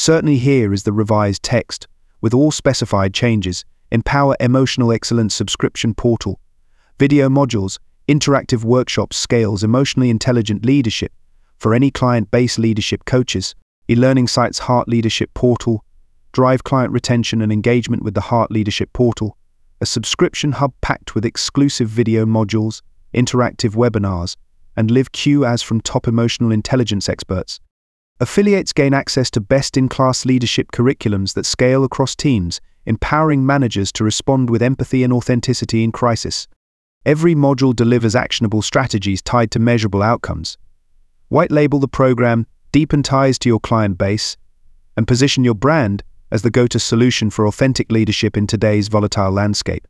certainly here is the revised text, with all specified changes. Empower Emotional Excellence subscription portal. Video modules, interactive workshops scales emotionally intelligent leadership for any client-based leadership coaches. E-learning sites Heart Leadership Portal. Drive client retention and engagement with the Heart Leadership Portal. A subscription hub packed with exclusive video modules, interactive webinars, and live Q&As from top emotional intelligence experts. Affiliates gain access to best-in-class leadership curriculums that scale across teams, empowering managers to respond with empathy and authenticity in crisis. Every module delivers actionable strategies tied to measurable outcomes. White label the program, deepen ties to your client base, and position your brand as the go-to solution for authentic leadership in today's volatile landscape.